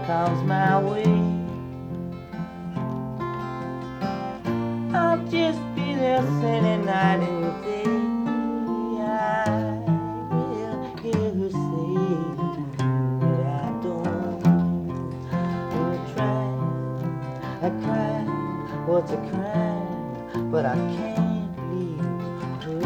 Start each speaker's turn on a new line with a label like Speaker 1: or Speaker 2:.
Speaker 1: comes my way. I'll just be there singing night and day. I will hear her say, but I don't. I cry, what's a crime? But I can't.